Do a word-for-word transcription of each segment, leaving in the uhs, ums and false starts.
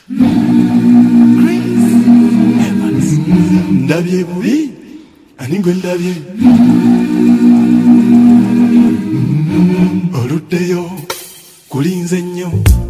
Ndabye bubi aningwe ndabye oluddeyo kulinze nnyo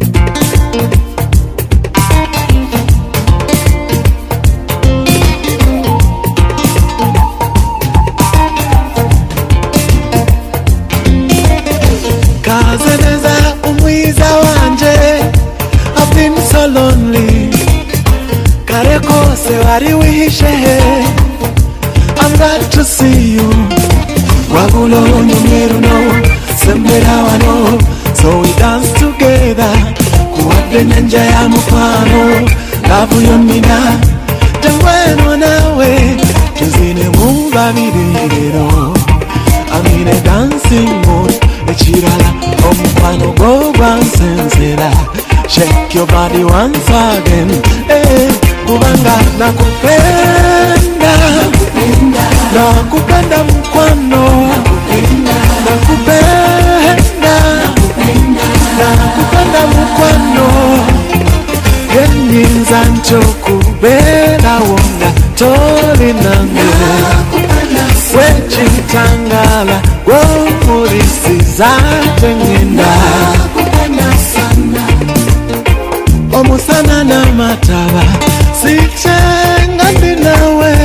kazeneza umwiza wanje I've been so lonely kare kose wari wihishe I'm glad to see you wagulo nyumeru no sembera wano so we dance together kuwade nyanja ya mufano lavu yomina jangweno nawe tuzine mubabiriro I'm in a dancing mood echirala omufano go gwansenzera shake your body once again eh kubanga nakupenda nakupenda mkwano nakupenda nakupenda mkwano yenyinza nchokubera wonga toli nange wechitangala womurisiza tengenda omusana na mataba sichenga ndinawe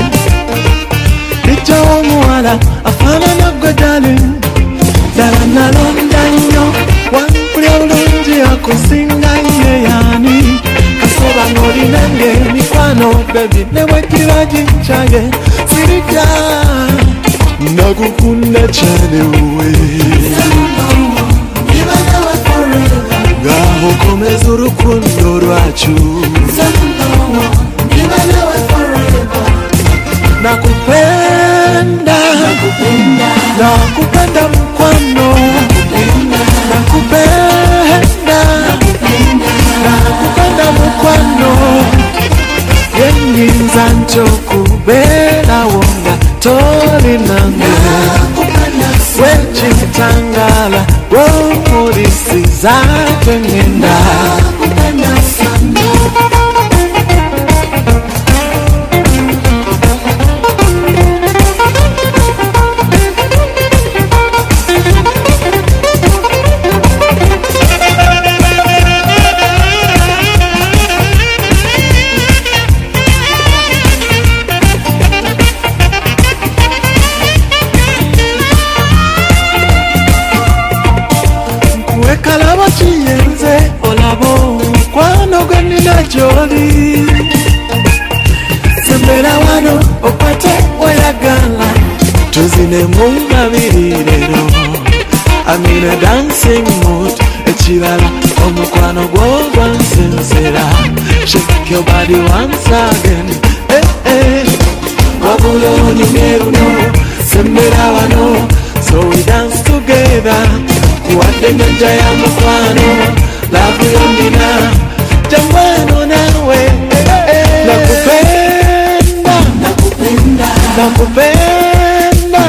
Icho muwala afana na gwe darling dala nalondanyo wampulya bulungi akusinga ye yani kasoba ng'oli nange mikwano baby newekira jinchaye sirija nakukunda cyane wowe ngaho komeza urukundo rwacu nakupenda nakupenda mkwano nakupenda nakupenda mkwano yenyinza nchokubera wonga toli nange wechitangala womurisiza tengenda kalaba chiyenze olabo kwano gwenina joli sembera wano okwate oyagala tuzine mubabirirero I'm in a dancing mood echirala omukwano gwogwansenzera shake your body once again eh eh wabulo nyumeru no sembera wano so we dance together kuwade nyanja ya mufano lavu yomina jangweno nawe nakupenda nakupenda nakupenda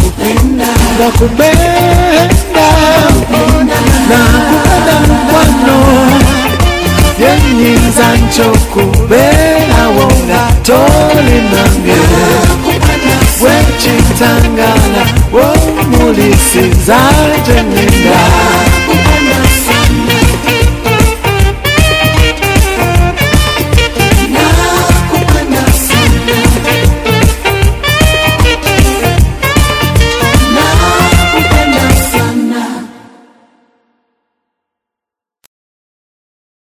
nakupenda nakupenda mkwano yenyinza nchokubera wonga toli nange wechitangala womulisiza tengenda